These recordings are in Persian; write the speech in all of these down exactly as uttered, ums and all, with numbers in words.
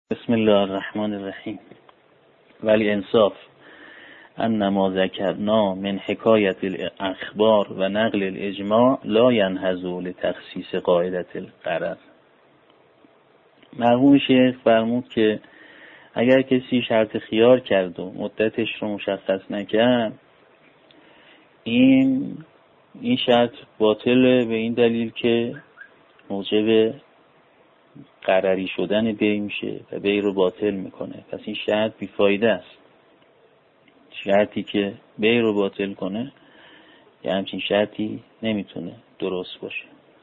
بسم الله الرحمن الرحیم. ولی انصاف ان ما ذکرنا من حکایت الاخبار و نقل الاجماع لا ینهض لتخصیص قاعده الغرض. مرحوم شیخ فرمود که اگر کسی شرط خیار کرد و مدتش رو مشخص نکرد، این این شرط باطله به این دلیل که موجب قراری شدن بی میشه و بی رو باطل میکنه. پس این شرط بیفایده است. شرطی که بی رو باطل کنه یه همچین شرطی نمیتونه درست باشه.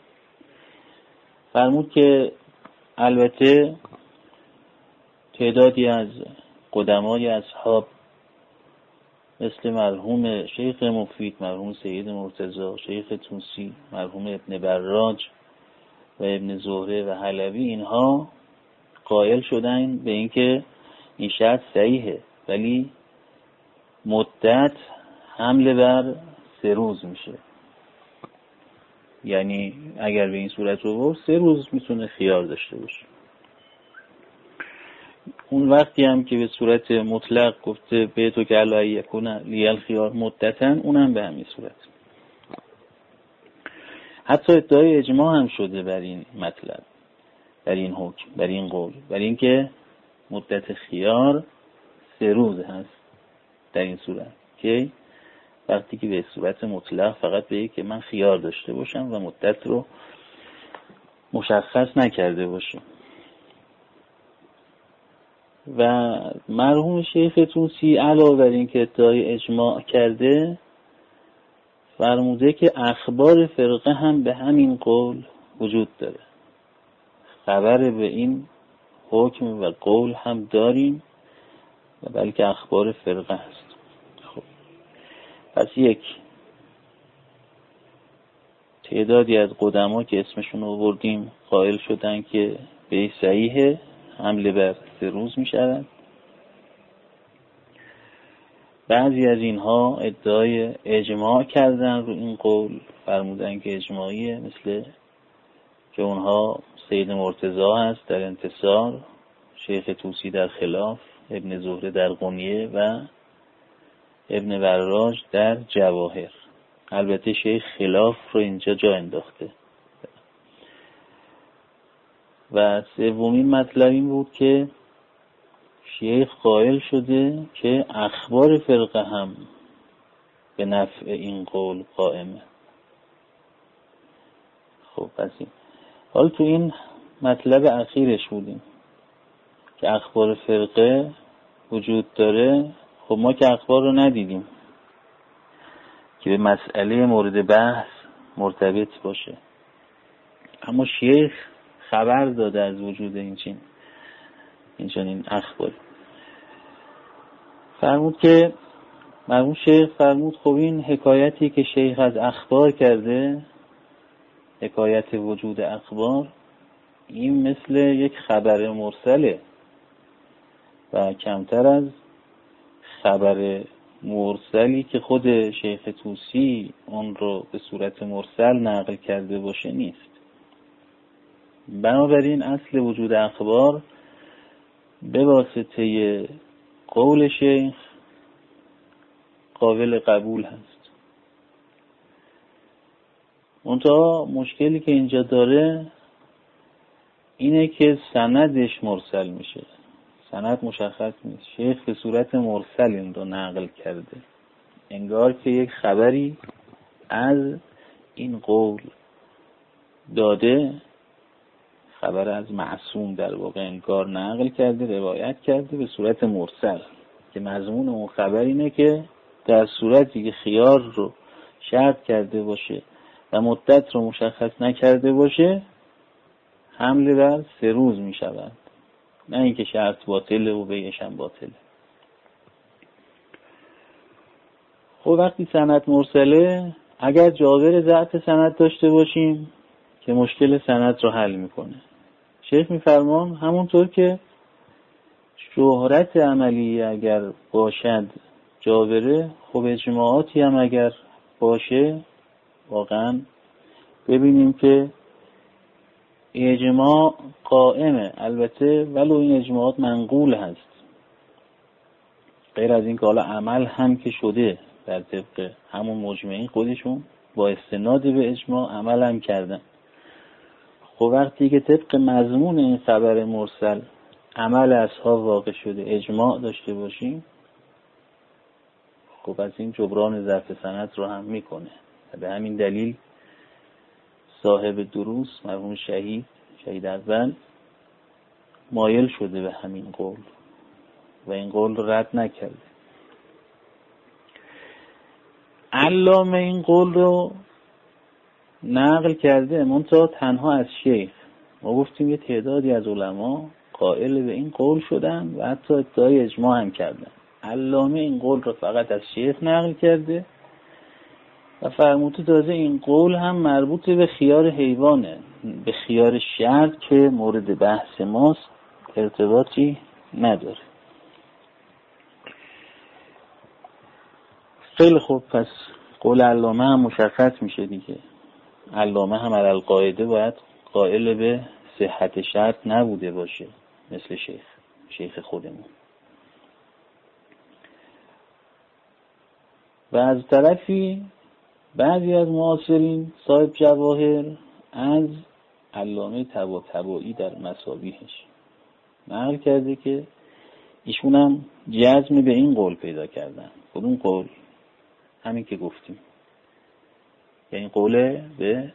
فرمود که البته تعدادی از قدمای اصحاب مثل مرحوم شیخ مفید، مرحوم سید مرتضی، شیخ طوسی، مرحوم ابن براج و ابن زهره و حلبی، اینها قائل شدن به اینکه این شرط صحیحه، ولی مدت حمله بر سه روز میشه. یعنی اگر به این صورت رو برد سه روز میتونه خیار داشته باشه. اون وقتی هم که به صورت مطلق گفته به تو که علی یکون لیل خیار مدتن، اونم به همین صورت. حتی ادعای اجماع هم شده بر این مطلب، بر این حکم، بر این قول، بر این که مدت خیار سه روز هست در این صورت، که وقتی که به صورت مطلق فقط به که من خیار داشته باشم و مدت رو مشخص نکرده باشم. و مرحوم شیخ طوسی علاوه بر این که ادعای اجماع کرده، فرموده که اخبار فرقه هم به همین قول وجود داره. خبر به این حکم و قول هم داریم و بلکه اخبار فرقه هست. خب پس یک تعدادی از قدما که اسمشون رو آوردیم قائل شدن که به صحیح حمله بر سه روز می شود. بعضی از اینها ادعای اجماع کردن رو این قول، فرمودن که اجماعیه، مثل که اونها سید مرتضی هست در انتصار، شیخ طوسی در خلاف، ابن زهره در غنیه و ابن براج در جواهر. البته شیخ خلاف رو اینجا جا انداخته. و سومین مطلب این بود که شیخ قائل شده که اخبار فرقه هم به نفع این قول قائمه. خب پس این حال تو این مطلب اخیرش بودیم که اخبار فرقه وجود داره. خب ما که اخبار رو ندیدیم که به مسئله مورد بحث مرتبط باشه، اما شیخ خبر داده از وجود این چین این چنین اخبار. فرمود که مرحوم شیخ فرمود خب این حکایتی که شیخ از اخبار کرده، حکایت وجود اخبار، این مثل یک خبر مرسله و کمتر از خبر مرسلی که خود شیخ طوسی اون رو به صورت مرسل نقل کرده باشه نیست. بنابراین اصل وجود اخبار به واسطه قول شیخ قابل قبول هست. منتها مشکلی که اینجا داره اینه که سندش مرسل میشه. سند مشخص نیست. شیخ به صورت مرسل این رو نقل کرده، انگار که یک خبری از این قول داده، خبر از معصوم در واقع انگار نقل کرده، روایت کرده به صورت مرسل، که مضمون اون خبر اینه که در صورتی که خیار رو شرط کرده باشه و مدت رو مشخص نکرده باشه حمله بر سه روز می شود، نه اینکه شرط باطله و بیعش هم باطله. خب وقتی سند مرسله، اگر جابر ضعف سند داشته باشیم که مشکل سند رو حل میکنه. شیخ میفرمان همونطور که شهرت عملی اگر باشد جابره، خب اجماعاتی هم اگر باشه واقعا ببینیم که اجماع قائمه البته، ولو این اجماعات منقول هست، غیر از این که حالا عمل هم که شده در طبق همون مجمعین خودشون با استناد به اجماع عمل هم کردن. خب وقتی که طبق مضمون این خبر مرسل عمل اصحاب واقع شده، اجماع داشته باشیم، خب از این جبران ضعف سند رو هم میکنه. به همین دلیل صاحب دروس مرحوم شهید شهید اول مایل شده به همین قول و این قول رو رد نکرده. علامه این قول رو نقل کرده، منتها تنها از شیخ. ما گفتیم یه تعدادی از علما قائل به این قول شدن و حتی ادعای اجماع هم کردن. علامه این قول رو فقط از شیخ نقل کرده و فرموده تازه این قول هم مربوط به خیار حیوانه، به خیار شرط که مورد بحث ماست ارتباطی نداره. خیلی خوب، پس قول علامه هم مشخص میشه دیگه. علامه هم علی القاعده باید قائل به صحت شرط نبوده باشه مثل شیخ شیخ خودمون. و از طرفی بعضی از معاصرین صاحب جواهر از علامه طباطبایی در مصابیحش نقل کرده که ایشون هم جزم به این قول پیدا کردن. کدوم قول؟ همین که گفتیم، یعنی قوله به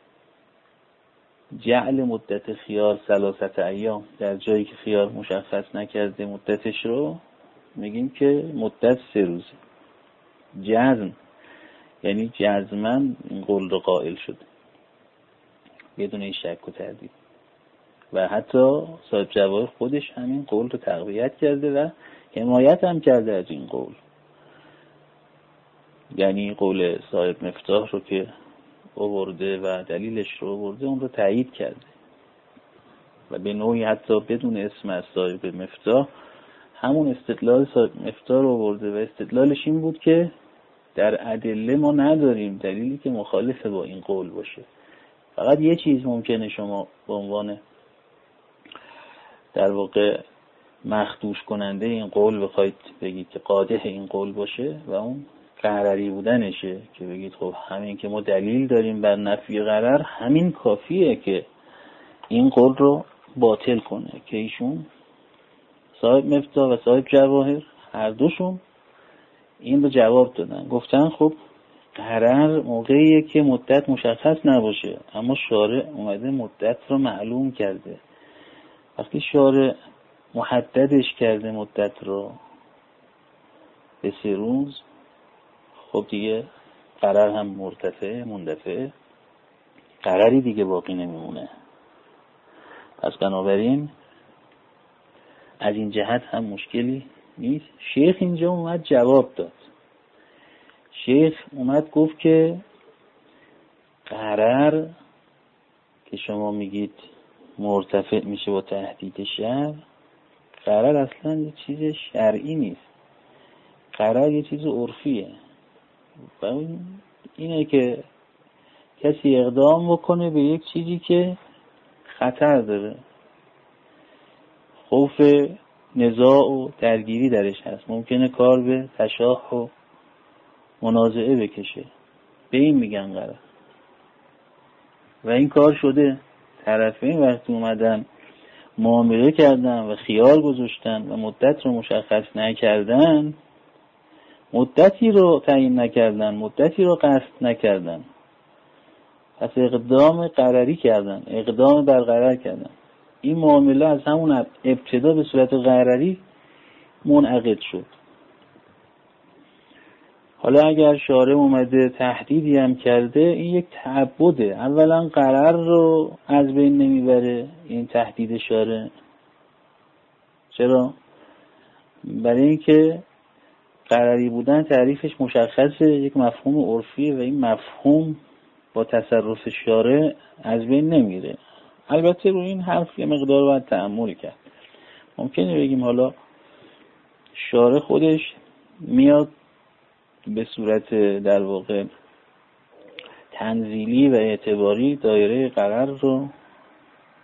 جعل مدت خیار ثلاثت ایام، در جایی که خیار مشخص نکرده مدتش رو میگیم که مدت سه روزه. جزم یعنی جزماً این قول رو قائل شده بدون این شک و تردید. و حتی صاحب جواهر خودش همین قول رو تقویت کرده و حمایت هم کرده از این قول، یعنی قول صاحب مفتاح رو که آورده و دلیلش رو آورده اون رو تایید کرده و به نوعی حتی بدون اسم از صاحب مفتاح همون استدلال صاحب مفتاح رو آورده و استدلالش این بود که در ادله ما نداریم دلیلی که مخالف با این قول باشه. فقط یه چیز ممکنه شما به عنوان در واقع مخدوش کننده این قول بخواید بگید که قادح این قول باشه و اون قرری بودنشه، که بگید خب همین که ما دلیل داریم بر نفی قرر همین کافیه که این قول رو باطل کنه. که ایشون صاحب مفتاح و صاحب جواهر هر دوشون این رو جواب دادن، گفتن خب قرر موقعیه که مدت مشخص نباشه، اما شارع اومده مدت رو معلوم کرده. وقتی شارع محددش کرده مدت رو به سه روز، خب دیگه قرر هم مرتفع مندفع، قرری دیگه باقی نمیمونه. پس بنابراین از این جهت هم مشکلی نیست. شیخ اینجا اومد جواب داد. شیخ اومد گفت که قرر که شما میگید مرتفع میشه با تهدید شرع، قرر اصلا یه چیز شرعی نیست، قرر یه چیز عرفیه. و اینه که کسی اقدام بکنه به یک چیزی که خطر داره، خوف نزاع و درگیری درش هست، ممکنه کار به تشاح و منازعه بکشه، به این میگن قرار. و این کار شده، طرفین وقتی اومدن معامله کردن و خیار گذاشتن و مدت رو مشخص نکردن، مدتی رو تعیین نکردن، مدتی رو قصد نکردن، پس اقدام قراری کردن، اقدام برقرار کردن. این معامله از همون ابتدا به صورت قراری منعقد شد. حالا اگر شارع اومده تهدیدی هم کرده، این یک تعبده. اولا قرار رو از بین نمیبره این تهدید شارع. چرا؟ برای اینکه قراری بودن تعریفش مشخصه، یک مفهوم عرفیه و این مفهوم با تصرف شارع از بین نمیره. البته روی این حرف یه مقدار باید تأمل کرد. ممکنه بگیم حالا شارع خودش میاد به صورت در واقع تنزیلی و اعتباری دایره قرار رو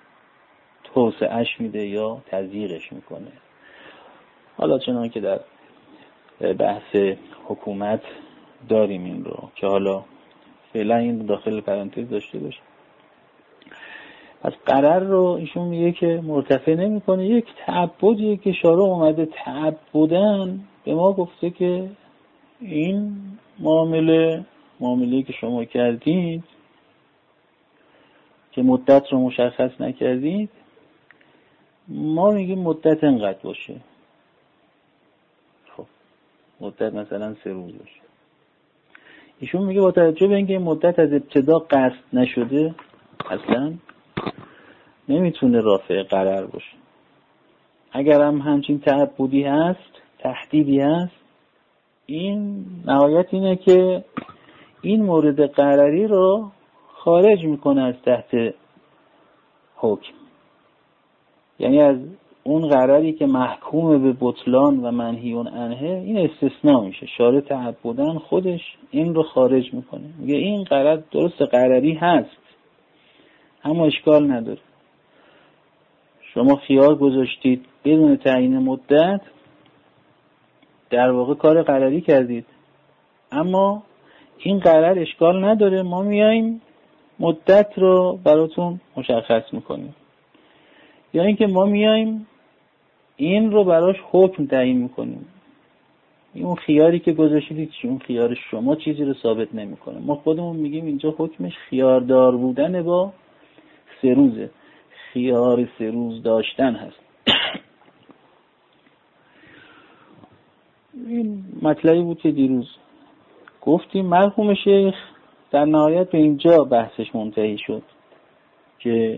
توسعه‌اش میده یا تضییقش میکنه. حالا چنان که در بحث حکومت داریم این رو که حالا فعلا این داخل پرانتز داشته باشه. پس قرار رو ایشون میگه که مرتفع نمیکنه. یک تعبدیه که شارع اومده تعبدن به ما گفته که این معامله معامله‌ای که شما کردید که مدت رو مشخص نکردید، ما میگیم مدت انقدر باشه. خب مدت مثلا سه روز باشه. ایشون میگه با توجه به اینکه این مدت از ابتدا قصد نشده اصلا نمیتونه رافع قرار باشه. اگر هم همچین تعبدی هست، تهدیدی هست، این نهایت اینه که این مورد قراری رو خارج میکنه از تحت حکم. یعنی از اون قراری که محکوم به بطلان و منهیون عنه این استثناء میشه. شارع تعبدن خودش این رو خارج میکنه. میگه این قرار درست قراری هست اما اشکال نداره. شما خیار گذاشتید بدون تعیین مدت، در واقع کار قراری کردید، اما این قرار اشکال نداره، ما میایم مدت رو براتون مشخص میکنیم. یا اینکه ما میایم این رو براش حکم تعیین میکنیم. اون خیاری که گذاشتید چی؟ اون خیار شما چیزی رو ثابت نمیکنه. ما خودمون میگیم اینجا حکمش خیاردار بودن با سه روزه، خیار سه روز داشتن هست. این مطلبی بود که دیروز گفتیم. مرحوم شیخ در نهایت به اینجا بحثش منتهی شد که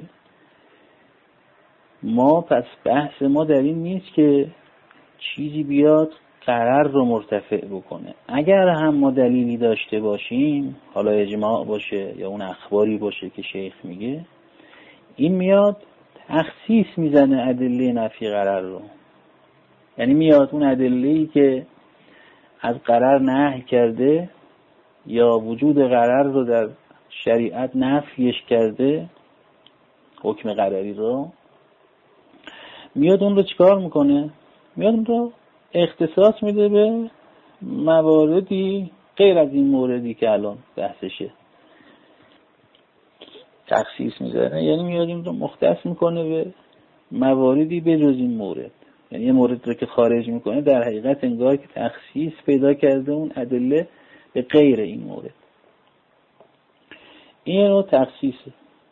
ما پس بحث ما در این نیست که چیزی بیاد قرار رو مرتفع بکنه. اگر هم ما دلیلی داشته باشیم، حالا اجماع باشه یا اون اخباری باشه که شیخ میگه، این میاد تخصیص میزنه ادله نفی قرار رو. یعنی میاد اون ادله‌ای که از قرار نهی کرده یا وجود قرار رو در شریعت نفیش کرده، حکم قراری رو، میاد اون رو چیکار میکنه؟ میاد اون رو اختصاص میده به مواردی غیر از این موردی که الان بحثشه. تخصیص میزنه، یعنی میاد این رو مختص میکنه به مواردی بجز این مورد. یعنی یه مورد رو که خارج میکنه در حقیقت انگار که تخصیص پیدا کرده اون ادله به غیر این مورد. این رو تخصیصه.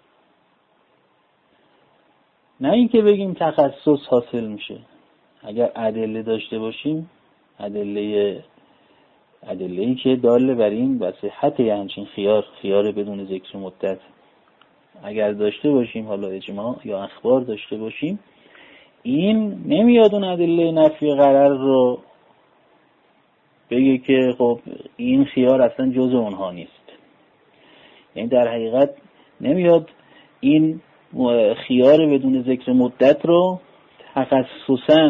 نه اینکه بگیم تخصص حاصل میشه. اگر ادله داشته باشیم، ادله ادله‌ای که داله بر این و صحت همچین خیار خیار بدون ذکر مدت اگر داشته باشیم، حالا اجماع یا اخبار داشته باشیم، این نمیاد اون ادله نفی قرار رو بگه که خب این خیار اصلا جزء اونها نیست. یعنی در حقیقت نمیاد این خیار بدون ذکر مدت رو تخصصاً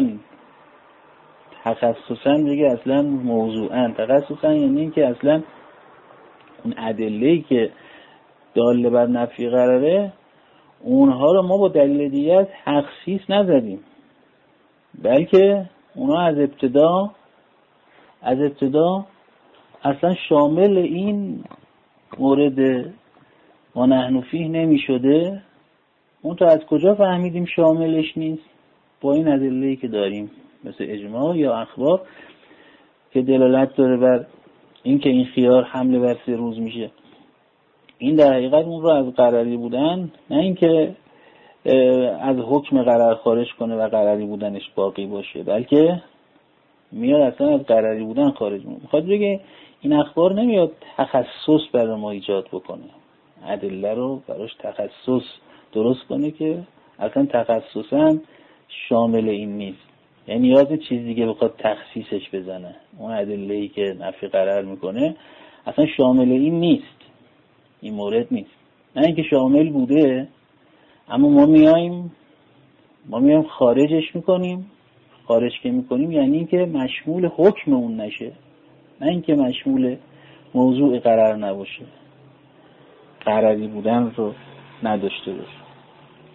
تخصصاً بگه اصلا موضوعاً. تخصصاً یعنی این که اصلا اون ادله‌ای که داله بر نفی قراره اونها رو ما با دلیل دیگه تخصیص نزدیم، بلکه اونها از ابتدا از ابتدا اصلا شامل این مورد ما نحن فیه نمی شده. اون تا از کجا فهمیدیم شاملش نیست؟ با این ادله‌ای که داریم مثل اجماع یا اخبار که دلالت داره بر این که این خیار حمله بر سه روز میشه. این در حقیقت اون رو از قراری بودن، نه اینکه از حکم قرار خارج کنه و قراری بودنش باقی باشه، بلکه میاد اصلا از قراری بودن خارج میشه. میخواد بگه این اخبار نمیاد تخصص برای ما ایجاد بکنه، ادله رو براش تخصص درست کنه که اصلا تخصصا شامل این نیست. یعنی نیاز چیز دیگه بخواد تخصیصش بزنه. اون ادله‌ای که نفی قرار میکنه اصلا شامل این نیست، این مورد نیست. نه اینکه شامل بوده اما ما میایم ما میایم خارجش میکنیم. خارج که میکنیم یعنی اینکه مشمول حکم اون نشه، نه اینکه مشمول موضوع قرار نباشه، قراری بودن رو نداشته باشه.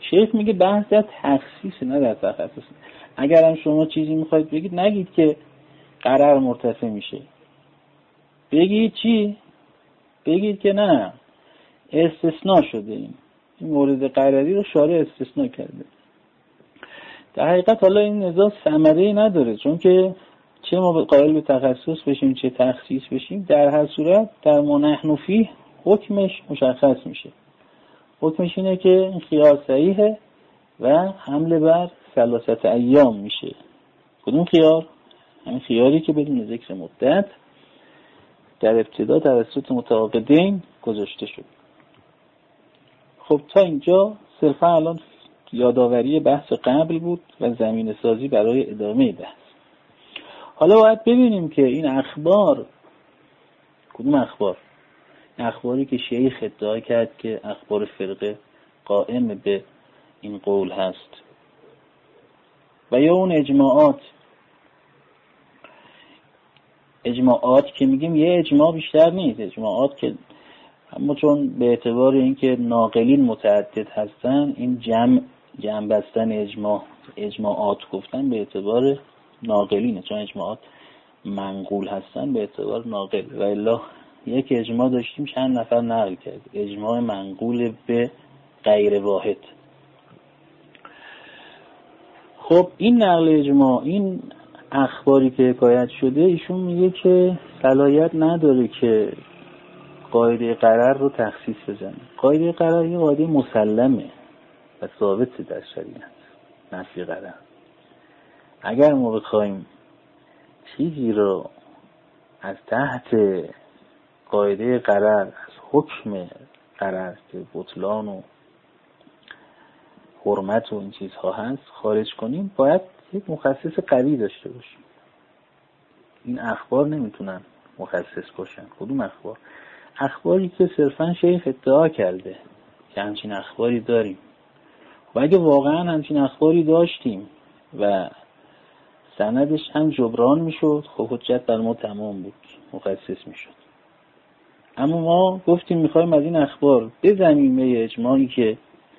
شیخ میگه بحث در تخصیص نه در تخصص. اگر هم شما چیزی میخواید بگید نگید که قرار مرتفع میشه، بگید چی؟ بگید که نه استثناء شده، این این مورد قراری رو شارع استثناء کرده. در حقیقت حالا این نزاع ثمره‌ای نداره، چون که چه ما قائل به تخصص بشیم چه تخصیص بشیم، در هر صورت در ما نحن فیه حکمش مشخص میشه. حکمش اینه که این خیار صحیحه و حمله بر ثلاثه ایام میشه. کدوم خیار؟ همین خیاری که بدون ذکر مدت در ابتدا توسط متعاقدین گذاشته شد. خب تا اینجا صرفا الان یادآوری بحث قبل بود و زمینه سازی برای ادامه بحث. حالا باید ببینیم که این اخبار کدوم اخبار؟ اخباری که شیخ ادعا کرد که اخبار فرقه قائم به این قول هست، و یا اون اجماعات. اجماعات که میگیم یه اجماع بیشتر نیست، اجماعات که اما چون به اعتبار اینکه ناقلین متعدد هستن، این جمع جمع بستن اجماع اجماعات گفتن به اعتبار ناقلینه، چون اجماعات منقول هستن به اعتبار ناقل. و الا یک اجماع داشتیم چند نفر نقل کرد، اجماع منقول به غیر واحد. خب این نقل اجماع، این اخباری که حکایت شده، ایشون میگه که صلاحیت نداره که قاعده قرار رو تخصیص بزنه. قاعده قرار یه قاعده مسلمه و ثابت در شریعت، نفی قرار. اگر ما بخوایم چیزی رو از تحت قاعده قرار، از حکم قرار که بطلان و حرمت و این چیزها هست خارج کنیم، باید یک مخصص قوی داشته باشیم. این اخبار نمیتونن مخصص باشن. کدوم اخبار؟ اخباری که صرفا شیخ ادعا کرده که همچین اخباری داریم، و اگه واقعا همچین اخباری داشتیم و سندش هم جبران میشد، خب حجت بر ما تمام بود، مخصص میشد. اما ما گفتیم میخوایم از این اخبار بزنیم یه اجماعی که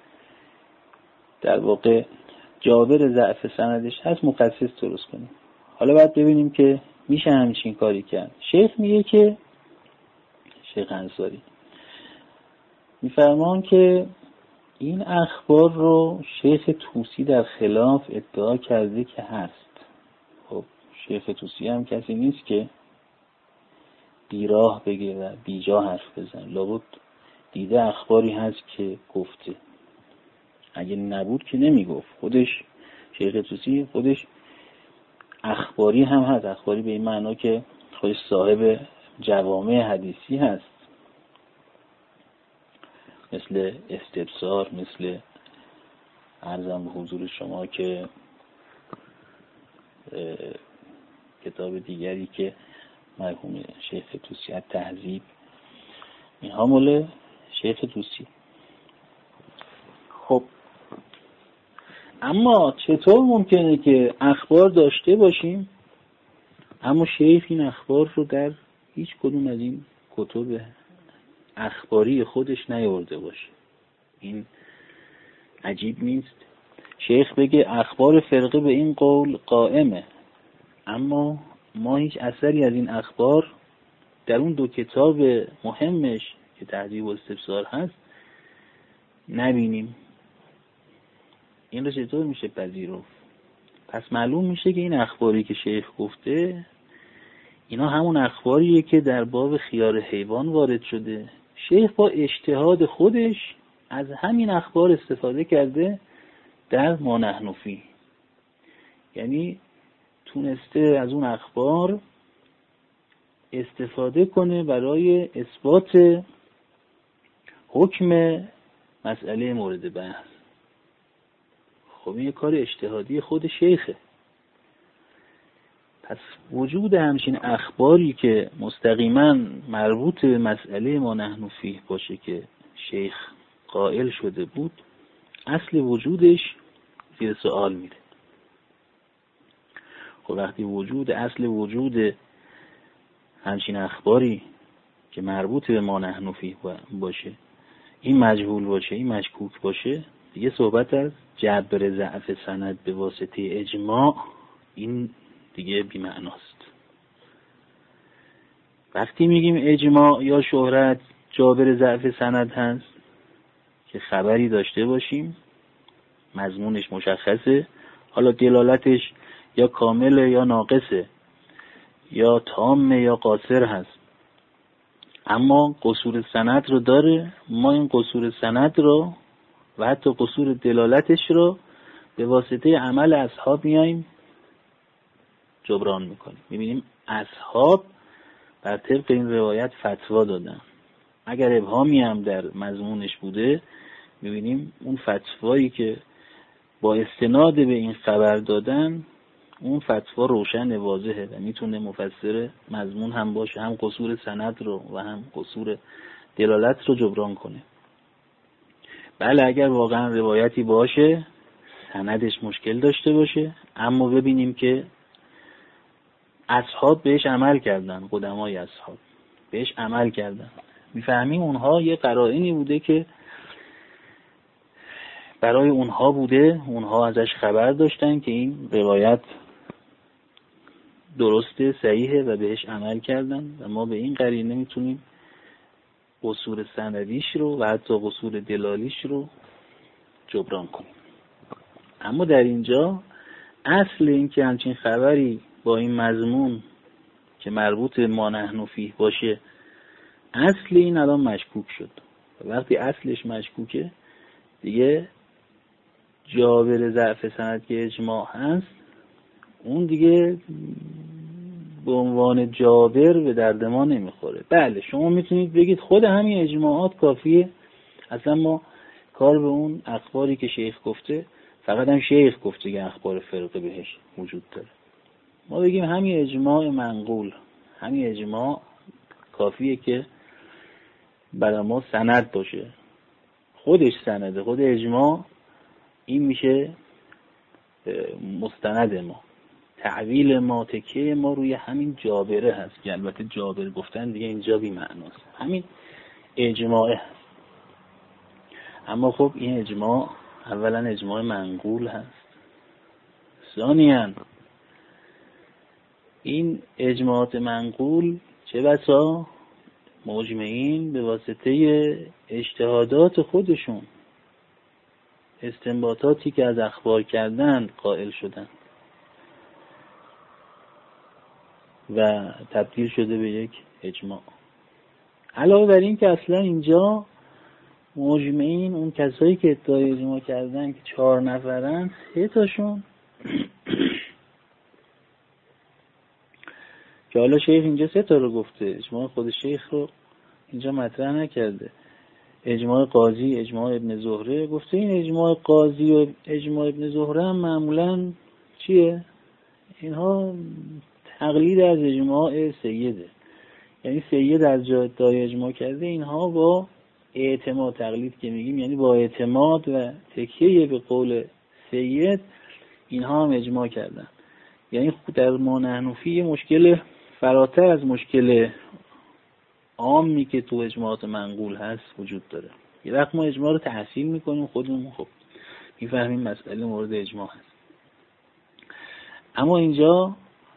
در واقع جابر ضعف سندش هست مخصص درست کنیم. حالا باید ببینیم که میشه همچین کاری کرد. شیخ میگه که شیخ انصاری میفرمان که این اخبار رو شیخ طوسی در خلاف ادعا کرده که هست. خب شیخ طوسی هم کسی نیست که بیراه بگه و بیجا حرف بزن، لابد دیده اخباری هست که گفته. اگه نبود که نمیگفت. خودش شیخ طوسی خودش اخباری هم هست، اخباری به این معنا که خودش صاحب جوامع حدیثی هست، مثل استبصار، مثل عرضم به حضور شما که کتاب دیگری که مرحوم شیخ طوسی تهذیب، اینها مال شیخ طوسی. خب اما چطور ممکنه که اخبار داشته باشیم اما شیخ این اخبار رو در هیچ کدوم از این کتب اخباری خودش نیاورده باشه؟ این عجیب نیست؟ شیخ بگه اخبار فرقه به این قول قائمه، اما ما هیچ اثری از این اخبار در اون دو کتاب مهمش که تهذیب و استبصار هست نبینیم. این رو چطور میشه پذیرفت؟ پس معلوم میشه که این اخباری که شیخ گفته اینا همون اخباریه که در باب خیار حیوان وارد شده. شیخ با اجتهاد خودش از همین اخبار استفاده کرده در ما نحن فیه، یعنی تونسته از اون اخبار استفاده کنه برای اثبات حکم مسئله مورد بحث. خب این یه کار اجتهادی خود شیخه. پس وجود همچین اخباری که مستقیما مربوط به مسئله ما نحن فیه باشه که شیخ قائل شده بود، اصل وجودش زیر سوال میره. خب وقتی وجود اصل وجود همچین اخباری که مربوط به ما نحن فیه باشه این مجهول باشه، این مشکوک باشه، دیگه صحبت از جبر ضعف سند به واسطه اجماع، این دیگه بی‌معناست. وقتی میگیم اجماع یا شهرت جابر ضعف سند هست که خبری داشته باشیم مضمونش مشخصه، حالا دلالتش یا کامله یا ناقصه یا تامه یا قاصر هست، اما قصور سند رو داره، ما این قصور سند رو و حتی قصور دلالتش رو به واسطه عمل اصحاب میایم جبران میکنیم. میبینیم اصحاب بر طبق این روایت فتوا دادن، اگر ابهامی هم در مضمونش بوده میبینیم اون فتوایی که با استناد به این خبر دادن اون فتوا روشن واضحه و میتونه مفسر مضمون هم باشه، هم قصور سند رو و هم قصور دلالت رو جبران کنه. بله اگر واقعا روایتی باشه سندش مشکل داشته باشه، اما ببینیم که اصحاب بهش عمل کردن، قدمای اصحاب بهش عمل کردن، میفهمیم اونها یه قرائنی بوده که برای اونها بوده، اونها ازش خبر داشتن که این روایت درسته صحیحه و بهش عمل کردن و ما به این قرینه میتونیم قصور سندیش رو و حتی قصور دلالیش رو جبران کنیم. اما در اینجا اصل این که همچین خبری با این مضمون که مربوط ما نحن فیه باشه، اصل این الان مشکوک شد. وقتی اصلش مشکوکه دیگه جابر ضعف سند که اجماع هست اون دیگه به عنوان جابر به درد ما نمیخوره. بله شما میتونید بگید خود همین اجماعات کافیه، اصلا ما کار به اون اخباری که شیخ گفته، فقط هم شیخ گفته که اخبار فرقه بهش وجود داره، ما بگیم همین اجماع منقول، همین اجماع کافیه که برای ما سند باشه، خودش سنده، خود اجماع این میشه مستند ما، تعویل ما، تکیه ما روی همین جابره هست که البته جابر گفتن دیگه اینجا بی معناست، همین اجماع هست. اما خب این اجماع اولا اجماع منقول هست، ثانیاً این اجماعات منقول چه بسا مجمعین به واسطه اجتهادات خودشون، استنباطاتی که از اخبار کردن قائل شدن و تبدیل شده به یک اجماع. علاوه بر این که اصلا اینجا مجمعین اون کسایی که ادعای اجماع کردن که چهار نفرن، سه تاشون که حالا شیخ اینجا سه تا رو گفته، اجماع خود شیخ رو اینجا مطرح نکرده، اجماع قاضی، اجماع ابن زهره گفته. این اجماع قاضی و اجماع ابن زهره هم معمولا چیه؟ اینها تقلید از اجماع سیده، یعنی سید از جا ادعای اجماع کرده، اینها با اعتماد، تقلید که میگیم یعنی با اعتماد و تکیه به قول سید اینها هم اجماع کردن. یعنی در ما نحن فیه مشکل فراتر از مشکل عامی که تو اجماعات منقول هست وجود داره. یه وقت ما اجماع رو تحصیل میکنیم خودمون، خب میفهمیم مسئله مورد اجماع هست، اما اینجا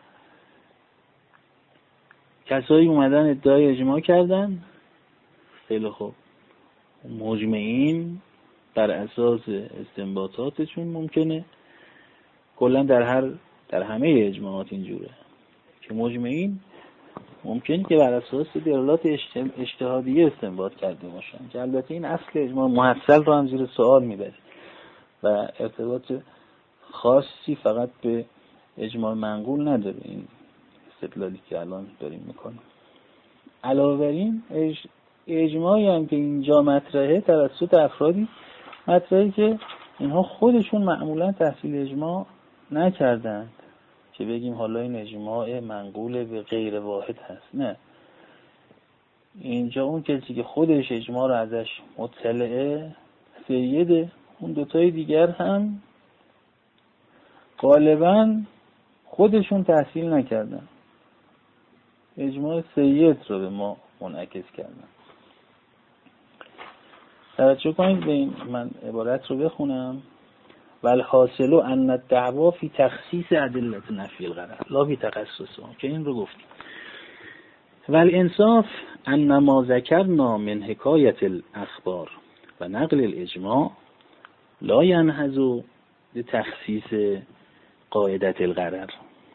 کسایی اومدن ادعای اجماع کردن، خیلی خوب، مجمعین بر اساس استنباطاتشون ممکنه کلا در هر در همه اجماعات اینجوره که مجمعین ممکنه که بر اساس دلالات اجتهادیه استنباط کرده باشن، که البته این اصل اجماع محصل رو هم زیر سوال میبره و ارتباط خاصی فقط به اجماع منقول نداره این استدلالی که الان داریم میکنیم. علاوه بر این اجماعی هم که اینجا مطرحه توسط افرادی مطرحه که اینها خودشون معمولا تحصیل اجماع نکردند که بگیم حالا این اجماع منقول به غیر واحد هست، نه، اینجا اون کسی که خودش اجماع رو ازش مطلعه سیده، اون دوتای دیگر هم غالبا خودشون تحصیل نکردن، اجماع سید رو به ما منعکس کردن. توجه کنید به این، من عبارت رو بخونم. والحاصل ان الدعوا فی تخصیص ادله نفی الغرر لا فی تخصصها، که این رو گفتیم. والانصاف ان ما ذکرنا من حکایت الاخبار و نقل الاجماع لا ینهض لتخصیص قاعدت الغرر.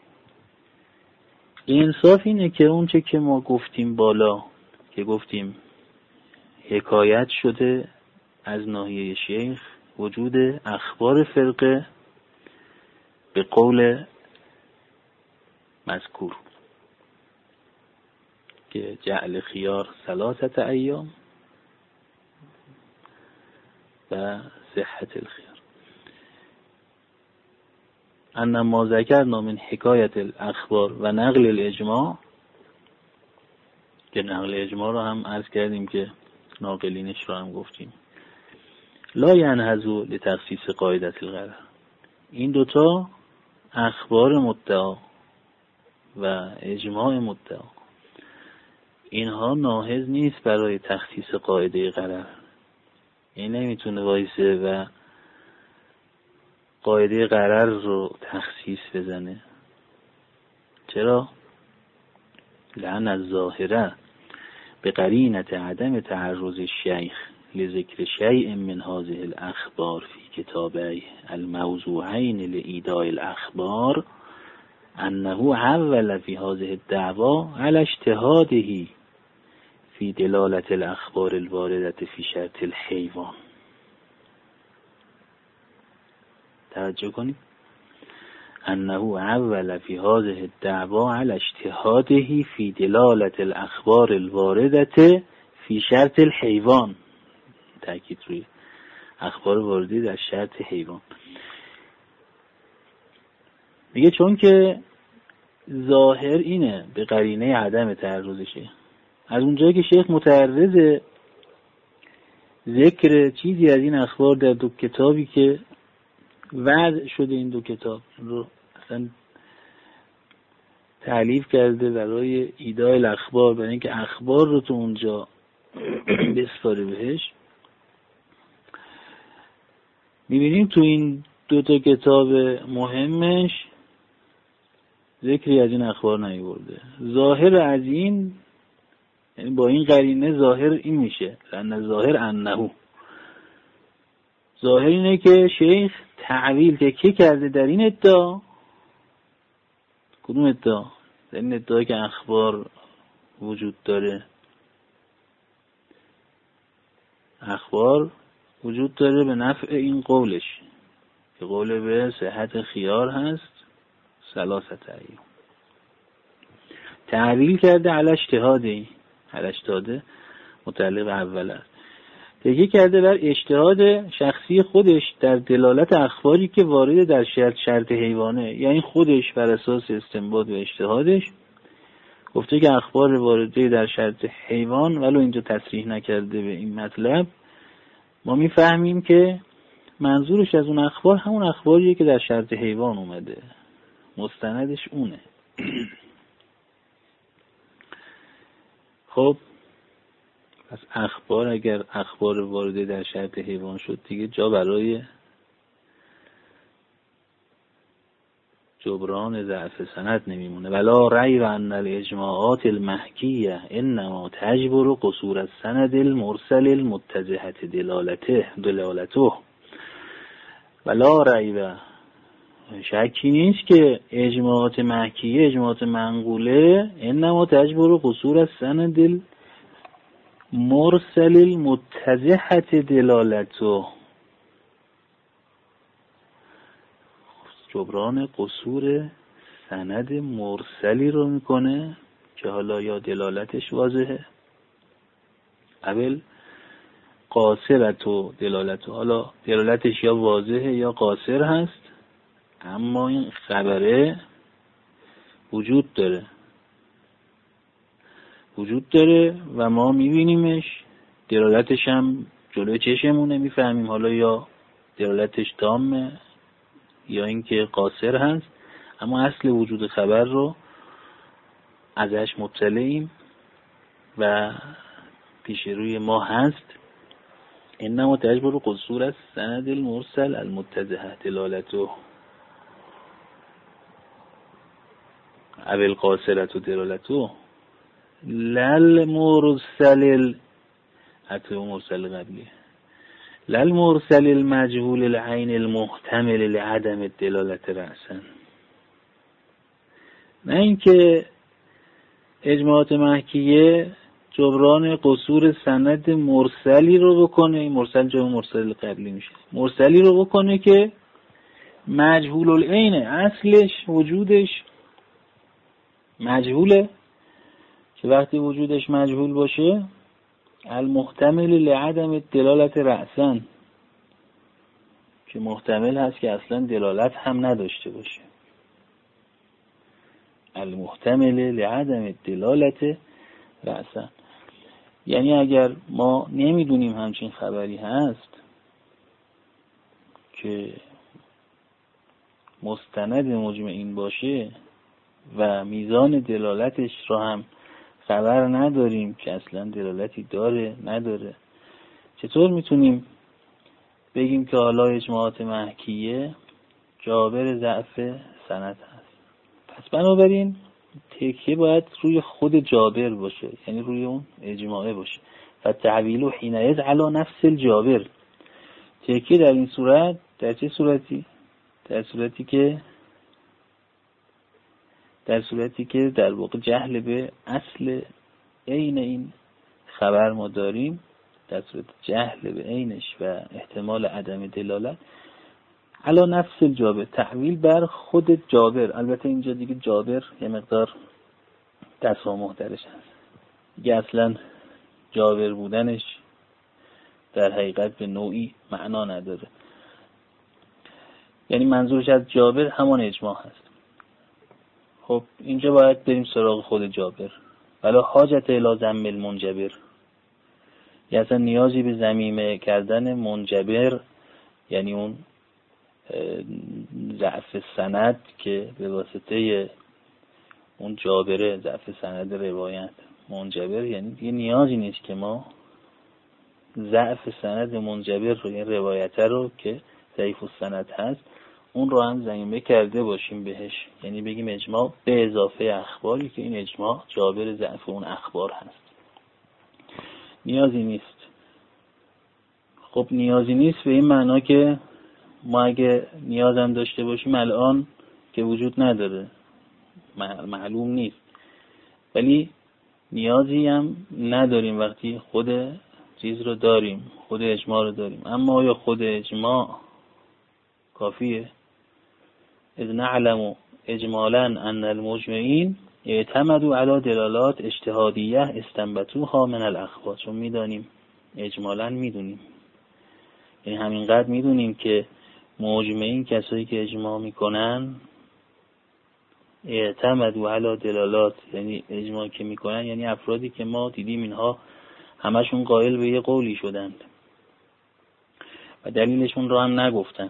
انصاف اینه که اون چه که ما گفتیم بالا، که گفتیم حکایت شده از ناحیه شیخ وجود اخبار فرقه به قول مذکور که جعل خیار ثلاثت ایام و صحت الخیار. ان ما ذکرنا من حکایت الاخبار و نقل الاجماع، که نقل اجماع رو هم عرض کردیم که ناقلینش رو هم گفتیم، لا ینهض لتخصیص قاعدت الغرر. این دوتا اخبار مدعا و اجماع مدعا، اینها ناهض نیست برای تخصیص قاعده غرر. این نمیتونه وایسه و قاعده غرر رو تخصیص بزنه. چرا؟ لأن الظاهره به قرینت عدم تعرض الشیخ لذکر شیء من هذه الاخبار فی کتابه الموضوعین لإیداء الاخبار انه حول فی هذه الدعوا على اجتهاده فی دلالت الاخبار الواردة فی شرط الحیوان. توجه کنید، انه حول فی هذه الدعوا على اجتهاده فی دلالت الاخبار الواردة فی شرط الحیوان. تأکید روی اخبار واردی در شرط حیوان. میگه چون که ظاهر اینه به قرینه عدم تعرضشه، از اونجایی که شیخ متعرض ذکر چیزی از این اخبار در دو کتابی که وضع شده، این دو کتاب رو اصلا تألیف کرده برای ایداء الاخبار، برای اینکه اخبار رو تو اونجا بسپاره بهش، میبینیم تو این دو تا کتاب مهمش ذکری از این اخبار نیورده. ظاهر از این، یعنی با این قرینه ظاهر این میشه، لأن ظاهر انه، ظاهر اینه که شیخ تعویل تکیه کرده در این ادعا. کدوم ادعا؟ در این ادعا که اخبار وجود داره، اخبار وجود داره به نفع این قولش که قول به صحت خیار هست ثلاثت ایام. تعویل کرده علی اجتهادی، علی اجتهاده متعلق به اول است، تکیه کرده بر اجتهاد شخصی خودش در دلالت اخباری که وارد در شرط شرط حیوانه. یعنی خودش بر اساس استنباط و اجتهادش گفته که اخبار وارده در شرط حیوان، ولو اینجا تصریح نکرده به این مطلب، ما میفهمیم که منظورش از اون اخبار همون اخباریه که در شرط حیوان اومده، مستندش اونه. خب پس اخبار، اگر اخبار وارده در شرط حیوان شد دیگه جا برای جبران ضعف سند نمیمونه. ولا ریب ان الاجماعات المحکیه انما تجبر قصور السند المرسل المتضحة دلالته دلالته. ولا ریب، شکی نیست که اجماعات محکیه، اجماعات منقوله، انما تجبر قصور السند المرسل المتضحة دلالته، جبران قصور سند مرسلی رو میکنه که حالا یا دلالتش واضحه، اول قاصرت و دلالت، حالا دلالتش یا واضحه یا قاصر هست، اما این خبره وجود داره وجود داره و ما میبینیمش، دلالتش هم جلوی چشمونه، میفهمیم حالا یا دلالتش تامه یا اینکه قاصر هست، اما اصل وجود خبر رو ازش مطلعیم و پیش روی ما هست. انما تجبر قصور السند المرسل المتضحه دلالته او القاصره دلالته لل مرسل حتی مرسل قبلی لل مرسل المجهول العین المحتمل لعدم الدلالت رأسا. نه اینکه اجماعات مکیه جبران قصور سند مرسلی رو بکنه، این مرسل جای مرسل قبلی میشه، مرسلی رو بکنه که مجهول العین، اصلش وجودش مجهوله، که وقتی وجودش مجهول باشه المحتمل لعدم الدلالت رأسا، که محتمل هست که اصلا دلالت هم نداشته باشه. المحتمل لعدم الدلالت رأسا یعنی اگر ما نمیدونیم همچین خبری هست که مستند مجمعین باشه و میزان دلالتش را هم خبر نداریم که اصلا دلالتی داره نداره، چطور میتونیم بگیم که حالا اجماعات مکیه جابر ضعف سند هست؟ پس بنابراین تکیه باید روی خود جابر باشه، یعنی روی اون اجماعه باشه. فتحویل حینئذ علی نفس الجابر، تکیه در این صورت در چه صورتی؟ در صورتی که در صورتی که در واقع جهل به اصل عین این خبر ما داریم، در صورت جهل به عینش و احتمال عدم دلالت علی نفس الجابر، تحویل بر خود جابر. البته اینجا دیگه جابر یه مقدار تسامح درش هست، دیگه اصلا جابر بودنش در حقیقت به نوعی معنا نداره، یعنی منظورش از جابر همان اجماع هست. خب اینجا باید بریم سراغ خود جابر. ولی حاجت الی ذم المنجبر، یعنی اصلا نیازی به ذمیمه کردن منجبر، یعنی اون ضعف سند که به واسطه اون جابره، ضعف سند روایت منجبر، یعنی دیگه نیازی نیست که ما ضعف سند منجبر رو، این روایت رو که ضعیف السند هست، اون رو هم ذمیمه کرده باشیم بهش، یعنی بگیم اجماع به اضافه اخباری که این اجماع جابر ضعف اون اخبار هست. نیازی نیست. خب نیازی نیست به این معنا که ما اگه نیازم داشته باشیم الان که وجود نداره، معلوم نیست، ولی نیازی هم نداریم وقتی خود چیز رو داریم، خود اجماع رو داریم. اما آیا خود اجماع کافیه؟ اذ نعلم اجمالا ان المجمعین اعتمدوا علی دلالات اجتهادیه استنبطوها من الاخبار، چون میدانیم اجمالا میدونیم، یعنی همینقدر میدونیم که مجمعین، کسایی که اجماع میکنن، اعتمدوا علی دلالات، یعنی اجماع که میکنن یعنی افرادی که ما دیدیم اینها همشون قائل به یه قولی شدند و دلیلشون رو هم نگفتن،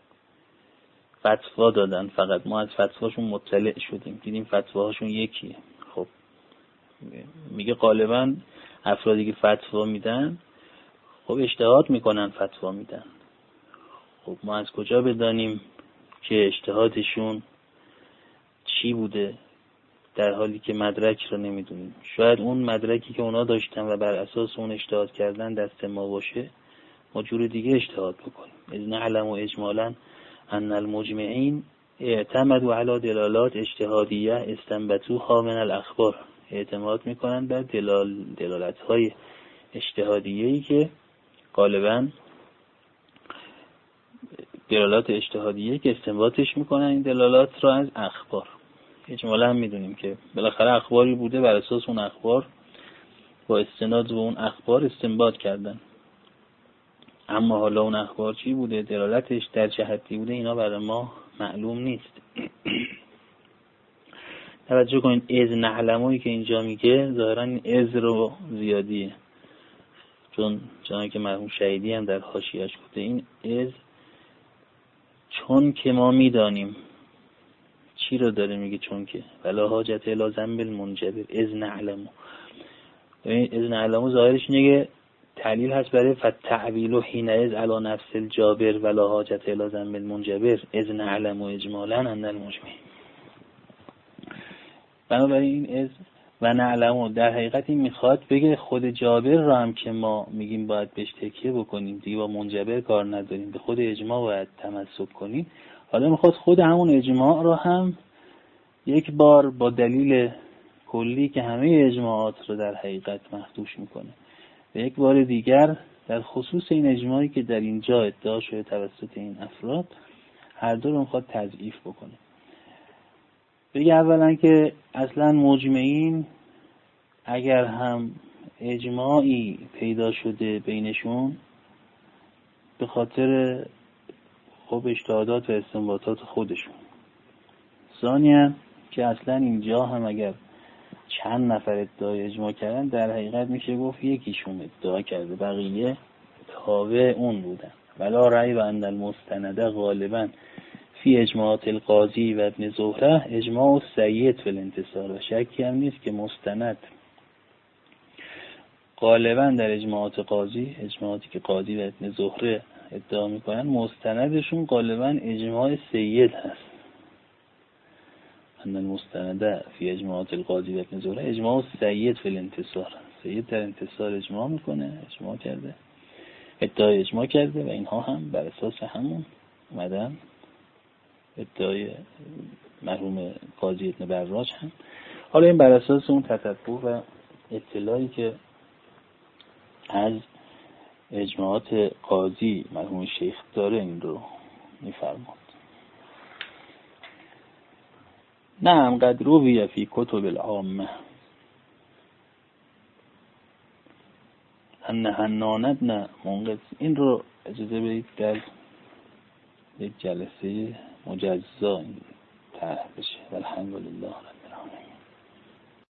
فتوا دادن، فقط ما از فتواشون مطلع شدیم، دیدیم فتواهاشون یکیه. خب میگه غالبا افرادی که فتوا میدن خب اجتهاد میکنن، فتوا میدن. خب ما از کجا بدانیم که اجتهادشون چی بوده در حالی که مدرک رو نمیدونیم؟ شاید اون مدرکی که اونا داشتن و بر اساس اون اجتهاد کردن دست ما باشه، ما جور دیگه اجتهاد بکنیم. اذ نعلم و اجمالا ان المجمعین اعتمدوا علی دلالات اجتهادیه استنبطوها من الاخبار، اعتماد میکنن بر دلال دلالت‌های اجتهادیه‌ای که غالباً دلالات اجتهادیه که استنباطش میکنن این دلالات را از اخبار. اجمالا هم میدونیم که بالاخره اخباری بوده، بر اساس اون اخبار با استناد به اون اخبار استنباط کردن. اما حالا اون اخبار چی بوده، دلالتش در جهتی بوده، اینا برای ما معلوم نیست. توجه کنید از نعلموی که اینجا میگه ظاهرا این از رو زیادیه، چون چنانکه که مرحوم شهیدی هم در حاشیه‌اش گفته این از چون که ما میدانیم. چی رو داره میگه چون که؟ ولا حاجت الی ذم المنجبر از نعلمو. ببین از نعلمو ظاهرش اینه که تعلیل هست برای فتعویل و حینئذ علی نفس الجابر ولا حاجت الی ذم المنجبر اذ نعلم و اجمالا ان المجمع. بنابراین این از و نعلم در حقیقت این میخواد بگه خود جابر را هم که ما میگیم باید بهش تکیه بکنیم دیگه، با منجبر کار نداریم، به خود اجماع باید تمسک کنیم. حالا میخواد خود همون اجماع را هم یک بار با دلیل کلی که همه اجماعات رو در حقیقت مخدوش میکنه و یک بار دیگر در خصوص این اجماعی که در اینجا ادعا شده توسط این افراد، هر دو رو میخواد تضعیف بکنه. بگه اولا که اصلا مجمعین اگر هم اجماعی پیدا شده بینشون به خاطر خب اجتهادات و استنباطات خودشون. ثانیاً که اصلا اینجا هم اگر چند نفر ادعای اجماع کردن در حقیقت میشه گفت یکیشون ادعا کرده، بقیه تابع اون بودن. ولا رأی و ان المستنده غالبا فی اجماعات القاضی و ابن زهره اجماع سید فی الانتصار، و شکی هم نیست که مستند غالبا در اجماعات قاضی، اجماعاتی که قاضی و ابن زهره ادعا میکنن، مستندشون غالبا اجماع سید هست. ان المستنده فی اجماعات القاضی و ابن زهره اجماع سید فی الانتصار، سید در انتصار اجماع میکنه، اجماع کرده، ادعای اجماع کرده و اینها هم بر اساس همون اومدن ادعای مرحوم قاضی ابن براج هم. حالا این بر اساس اون تتبع و اطلاعی که از اجماعات قاضی مرحوم شیخ داره این رو میفرماد. نعم قد روی فی کتب العامه ان حنان ابن منقذ. این رو اجازه بدید در یک جلسه مجزا این طرح بشه. والحمدلله.